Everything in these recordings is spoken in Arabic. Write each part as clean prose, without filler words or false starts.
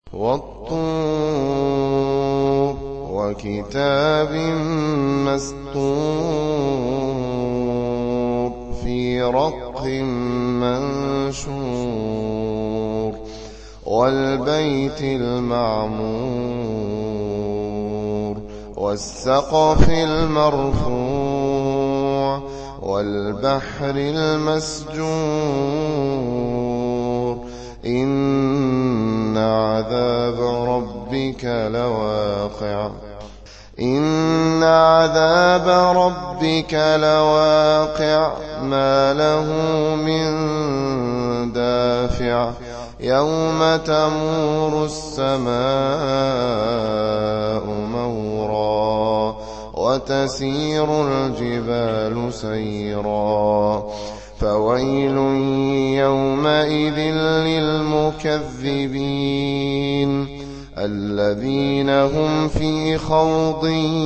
وَالطُّورِ وَكِتَابٍ مَّسْطُورٍ فِي رَقٍّ مَّنشُورٍ وَالْبَيْتِ الْمَعْمُورِ وَالسَّقْفِ الْمَرْفُوعِ وَالْبَحْرِ الْمَسْجُورِ إِنَّ عَذَابَ رَبِّكَ لَوَاقِعٌ مَا لَهُ مِن دَافِعٍ يَوْمَ تَمُورُ السَّمَاءُ مَوْرًا وَتَسِيرُ الْجِبَالُ سَيْرًا فَوَيْلٌ يَوْمَئِذٍ لِّلْمُكَذِّبِينَ الَّذِينَ هُمْ فِي خَوْضٍ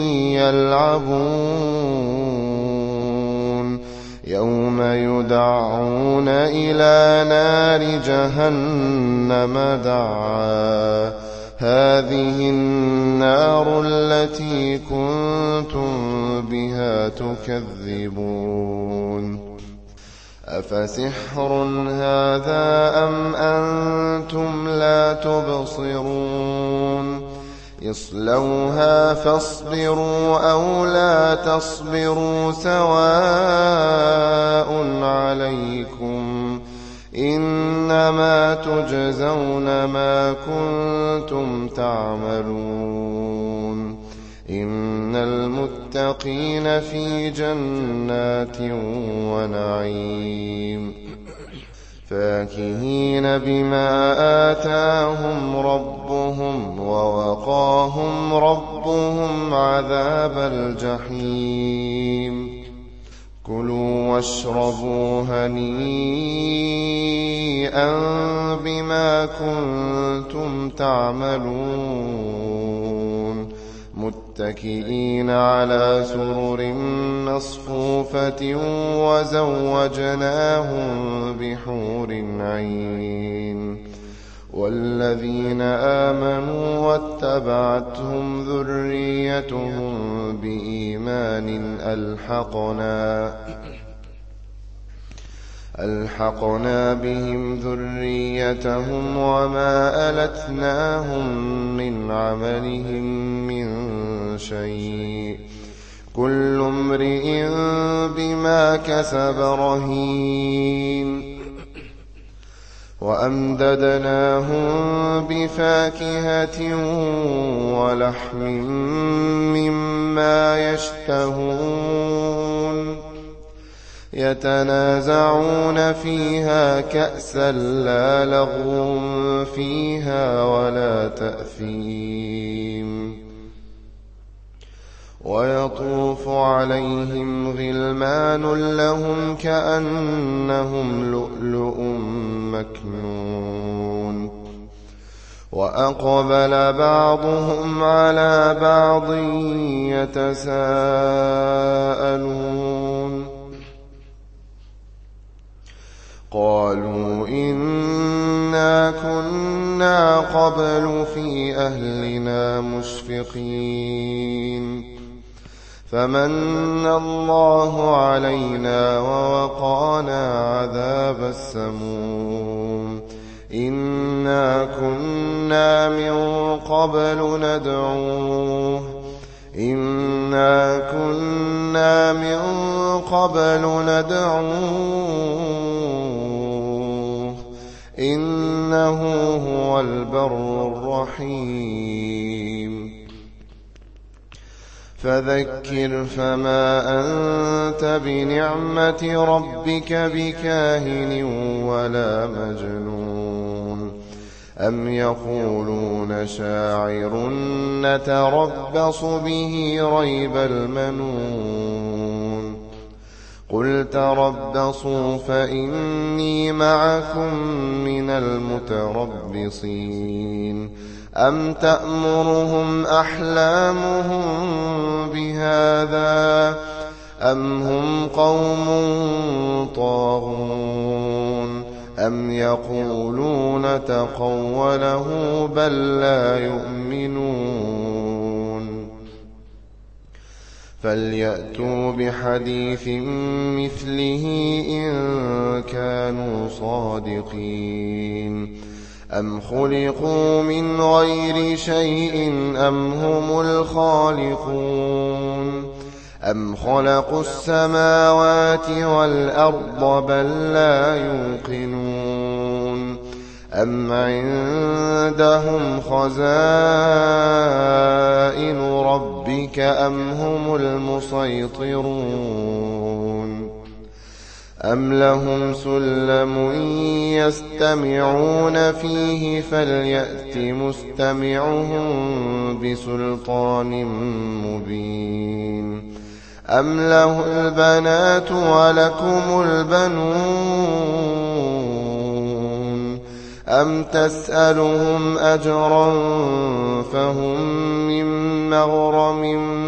يَلْعَبُونَ يَوْمَ يُدَعُّونَ إِلَىٰ نَارِ جَهَنَّمَ دَعًّا هَٰذِهِ النَّارُ الَّتِي كُنتُم بِهَا تُكَذِّبُونَ أَفَسِحْرٌ هَٰذَا أَمْ أَنتُمْ لَا تُبْصِرُونَ اصْلَوْهَا فَاصْبِرُوا أَوْ لَا تَصْبِرُوا سَوَاءٌ عَلَيْكُمْ إِنَّمَا تُجْزَوْنَ مَا كُنتُمْ تَعْمَلُونَ إِنَّ الْمُتَّقِينَ فِي جَنَّاتٍ وَنَعِيمٍ فَاكِهِينَ بِمَا آتَاهُمْ رَبُّهُمْ وَوَقَاهُمْ رَبُّهُمْ عَذَابَ الْجَحِيمِ كُلُوا وَاشْرَبُوا هَنِيئًا بِمَا كُنتُمْ تَعْمَلُونَ مُتَّكِئِينَ عَلَىٰ سُرُرٍ مَّصْفُوفَةٍ وَزَوَّجْنَاهُم بِحُورٍ عِينٍ وَالَّذِينَ آمَنُوا وَاتَّبَعَتْهُمْ ذُرِّيَّتُهُم بِإِيمَانٍ أَلْحَقْنَا بِهِمْ ذُرِّيَّتَهُمْ وَمَا أَلَتْنَاهُم مِّنْ عَمَلِهِم مِّن شَيْءٍ ۚ كُلُّ امْرِئٍ بِمَا كَسَبَ رَهِينٌ وَأَمْدَدْنَاهُم بِفَاكِهَةٍ وَلَحْمٍ مِّمَّا يَشْتَهُونَ يَتَنَازَعُونَ فِيهَا كَأْسًا لَّا لَغْوٌ فِيهَا وَلَا تَأْثِيمٌ وَيَطُوفُ عَلَيْهِمْ غِلْمَانٌ لَّهُمْ كَأَنَّهُمْ لُؤْلُؤٌ مَّكْنُونٌ وَأَقْبَلَ بَعْضُهُمْ عَلَىٰ بَعْضٍ يَتَسَاءَلُونَ قَالُوا إِنَّا كُنَّا قَبْلُ فِي أَهْلِنَا مُشْفِقِينَ فَمَنَّ اللَّهُ عَلَيْنَا وَوَقَانَا عَذَابَ السَّمُومِ إِنَّا كُنَّا مِن قَبْلُ نَدْعُوهُ إِنَّهُ هُوَ الْبَرُّ الرَّحِيمُ فَذَكِّرْ فَمَا أَنتَ بِنِعْمَةِ رَبِّكَ بِكَاهِنٍ وَلَا مَجْنُونٍ أَمْ يَقُولُونَ شَاعِرٌ نَّتَرَبَّصُ بِهِ رَيْبَ الْمَنُونِ قُلْ تَرَبَّصُوا فَإِنِّي مَعَكُم مِّنَ الْمُتَرَبِّصِينَ أَمْ تَأْمُرُهُمْ أَحْلَامُهُم بِهَٰذَا أَمْ هُمْ قَوْمٌ طَاغُونَ أم يقولون تقوله بل لا يؤمنون فليأتوا بحديث مثله إن كانوا صادقين أم خلقوا من غير شيء أم هم الخالقون أم خلقوا السماوات والأرض بل لا يوقنون أم عندهم خزائن ربك أم هم المسيطرون أم لهم سلم يستمعون فيه فليأت مستمعهم بسلطان مبين أم له البنات ولكم البنون أم تسألهم أجرا فهم من مغرم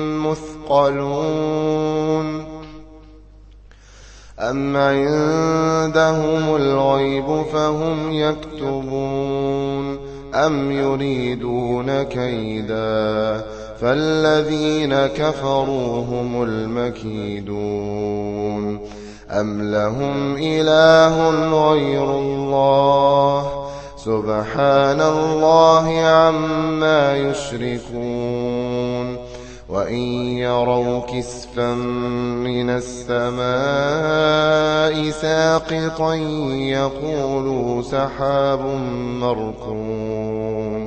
مثقلون أم عندهم الغيب فهم يكتبون أم يريدون كيدا فالذين كفروا هم المكيدون أم لهم إله غير الله سبحان الله عما يشركون وإن يروا كسفا من السماء ساقطا يقولوا سحاب مركوم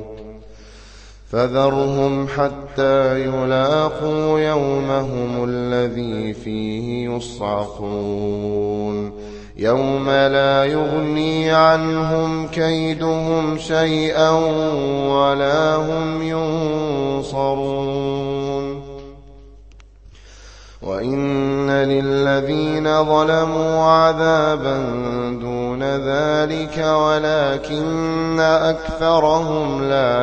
فذرهم حتى يلاقوا يومهم الذي فيه يصعقون يوم لا يغني عنهم كيدهم شيئا ولا هم ينصرون وإن للذين ظلموا عذابا دون ذلك ولكن أكثرهم لا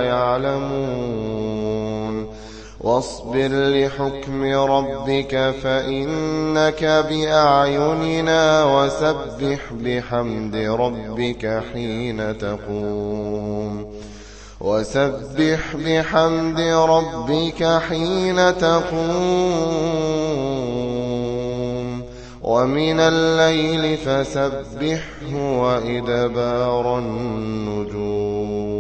يعلمون واصبر لحكم ربك فإنك بأعيننا وسبح بحمد ربك حين تقوم ومن الليل فسبحه وإدبار النجوم